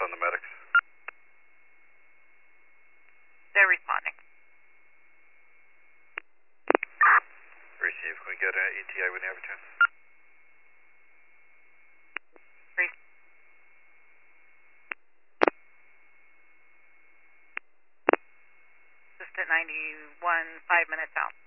on the medics? They're responding. Receive. Can we get an ETA when you have a chance? Just at 91, 5 minutes out.